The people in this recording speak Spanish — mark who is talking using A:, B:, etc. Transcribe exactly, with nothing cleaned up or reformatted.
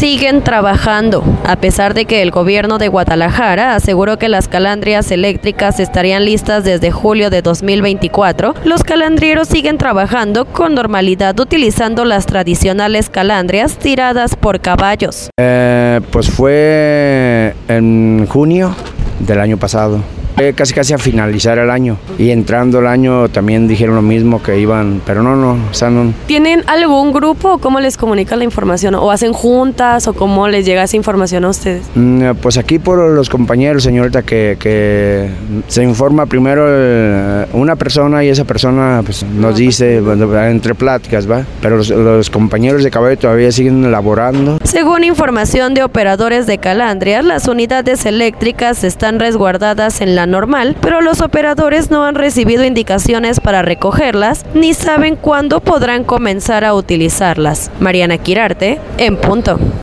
A: siguen trabajando, a pesar de que el gobierno de Guadalajara aseguró que las calandrias eléctricas estarían listas desde julio de dos mil veinticuatro. Los calandrieros siguen trabajando con normalidad utilizando las tradicionales calandrias tiradas por caballos.
B: Eh, pues fue en junio del año pasado. Eh, casi casi a finalizar el año y entrando el año también dijeron lo mismo que iban, pero no, no, o sea, no.
A: ¿Tienen algún grupo o cómo les comunican la información? ¿O hacen juntas o cómo les llega esa información a ustedes?
B: Mm, pues aquí por los compañeros, señorita, que, que se informa primero el, una persona y esa persona pues, nos dice entre pláticas, ¿va? Pero los, los compañeros de caballo todavía siguen elaborando.
A: Según información de operadores de calandrias, las unidades eléctricas están resguardadas en la normal, pero los operadores no han recibido indicaciones para recogerlas ni saben cuándo podrán comenzar a utilizarlas. Mariana Quirarte, en punto.